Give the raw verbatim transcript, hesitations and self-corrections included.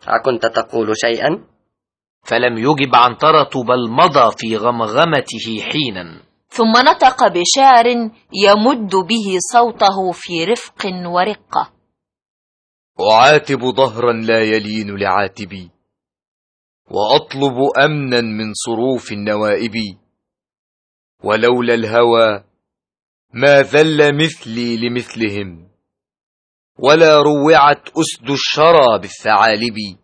أكنت تقول شيئا؟ فلم يجب عنترة بل مضى في غمغمته حينا، ثم نطق بشعر يمد به صوته في رفق ورقة: أعاتب ظهرا لا يلين لعاتبي، وأطلب أمنا من صروف النوائب، ولولا الهوى ما ذل مثلي لمثلهم، ولا روعت أسد الشرى بالثعالب.